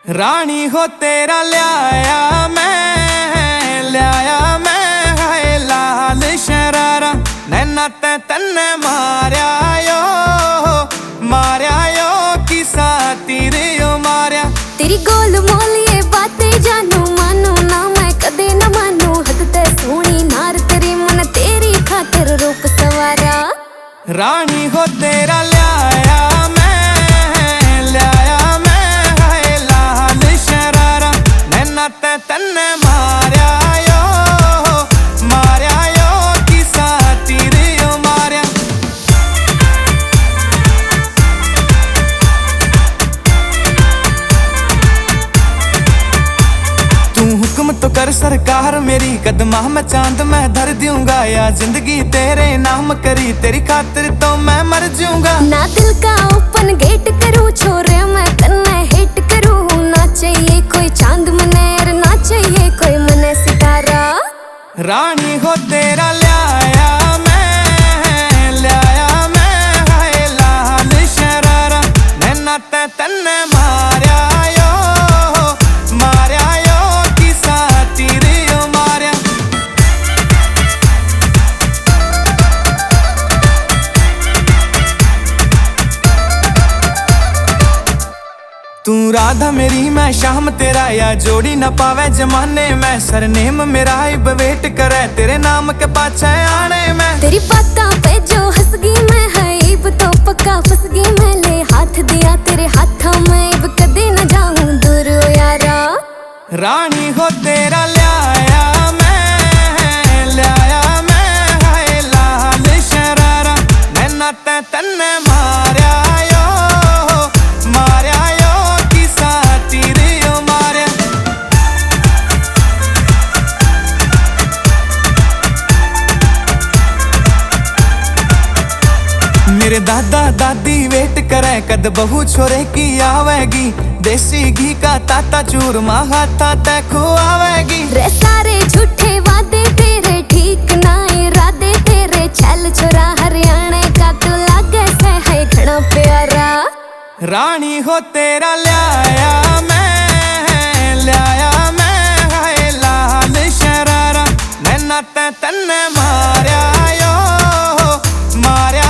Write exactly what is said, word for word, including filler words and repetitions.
रानी हो तेरा ल्याया मैं, ल्याया मैं है लाल शरारा। नैना ते तन्ने मारया यो, मारया यो किसा तीर यो मारया। तेरी गोल मोल ये बातें जानू मानू ना मैं कदे न मानू। हद ते सोनी नार तेरी मन तेरी खातिर रूप सवारा। रानी हो तेरा ल्याया मैं, ल्याया मैं है लाल शरारा। नैना ते तन्ने मारया यो, मारया यो किसा तीर यो मारया। तू हुक्म तो कर सरकार मेरी, कदमा में चांद मैं धर दूंगा। या जिंदगी तेरे नाम करी, तेरी खातिर तो मैं मर जाऊंगा। ना दिल का ओपन गेट करूं छोरे मैं तन्ने हिट करूं। ना चाहिए कोई चांद मनेर, ना चाहिए कोई मने सितारा। रानी हो तेरा ल्याया मैं, ल्याया मैं है लाल शरारा। नैना ते तन्ने मारया यो, मारया यो किसा तीर यो मारया। तू राधा मेरी मैं शाम तेरा, या जोड़ी न पावे जमाने में। सरनेम मेरा इब वेट करे, तेरे नाम के पाछे आने में। तेरी बातों पे जो हंस गई मैं है इब तो पक्का फंस गई मैं। ले हाथ दिया तेरे हाथों में, इब कदे न जाऊं दूर ओ यारा। रानी हो तेरा ल्याया मैं, ल्याया मैं है लाल शरारा। नैना ते तन्ने मारया यो, मारया यो किसा तीर यो मारया। मेरे दादा दादी वेट करे, कद बहू छोरे की आवेगी। देसी घी का ताता चूरमा हाथा ते खुआवेगी। रे सारे झूठे वादे तेरे ठीक ना इरादे तेरे। छल छोरा हरियाणा का तू लागे से है घना प्यारा। रानी हो तेरा ल्याया मैं, ल्याया मैं है लाल शरारा। नैना ते तन्ने मारया यो, मारया